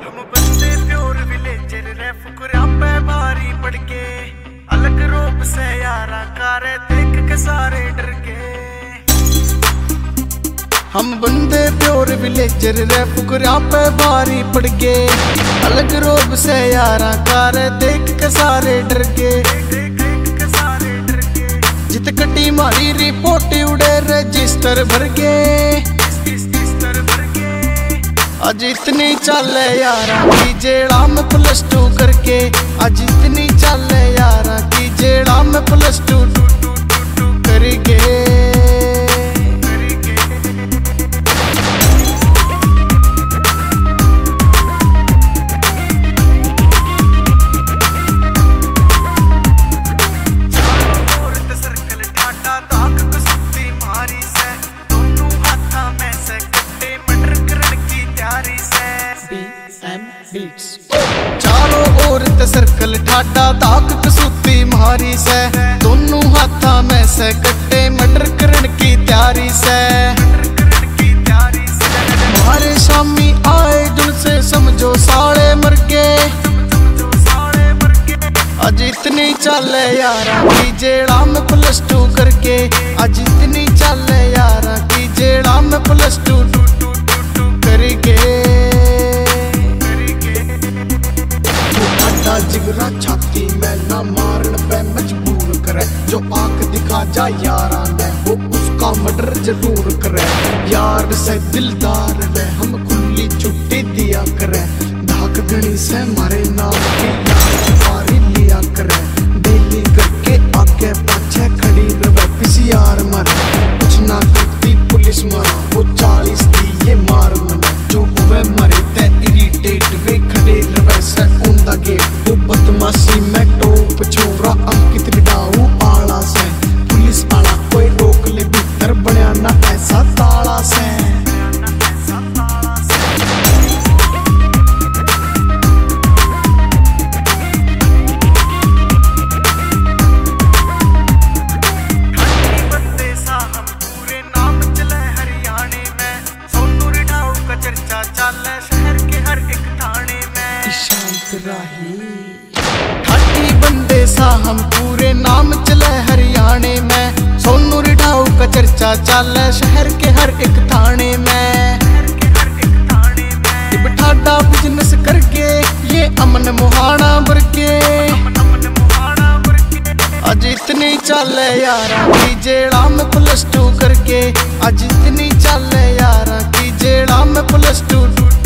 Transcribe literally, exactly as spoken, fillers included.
हम बंदे pure villager रे फुकरा पे भारी पड़ के अलग रूप से यारा कारे देख के सारे डर के। हम बंदे प्योर विलेजर रे फुकरा पे भारी पड़ के अलग रूप से यारा कारे देख के सारे डर के। जित कटी मारी रिपोर्ट उड़े रजिस्टर भर के आज इतनी चल यारा की जेड़ा में प्लस टू करके आज इतनी चल यारा की जेड़ा में प्लस टू करके। चारों ओर ते सर्कल ठाडा ताक कसूती मारी से दोनों हाथा में से कट्टे मटर करन की तैयारी से। मारे शामी आए जुल से समझो साले मर के आज इतनी चल यारा की जेड़ा में प्लस टू करके आज इतनी चल यारा की जेड़ा में प्लस टू करके। जिगरा छाती में ना मारन पे मजबूर करे जो आंख दिखा जा यारा ने वो उसका मर्डर जरूर करे। यार से दिलदार ने हम खुली छुट्टी दिया करे धाक गणी से मारे नाम की यारी लिया करे। डेली करके आगे पाछे खड़ी रवे पिसियार मारे कुछ ना करती पुलिस मारा वो चालीस दी ये मार मने जो हुए मरे ते इरिटेट वे खड़े रवे से उंदा गेट बदमाशी में टोप छोरा अंकित बिडाऊ आला से पुलिस आला कोई रोक ले भीतर बनया ना ऐसा ताला से। बंदे सा हम पूरे नाम चले हरियाणे में सोनू रिडाऊ का चर्चा चले शहर के हर एक थाने में। शांत राही बंदे सा हम पूरे नाम चले हरियाणे में सोनू रिडाऊ का चर्चा चले शहर के हर एक थाने में। ठाडा बिजनेस करके ये अमन मुहाना भर के आज इतनी चल यारा की जेड़ा में प्लस टू करके आज इतनी चल यारा की जेड़ा में प्लस टू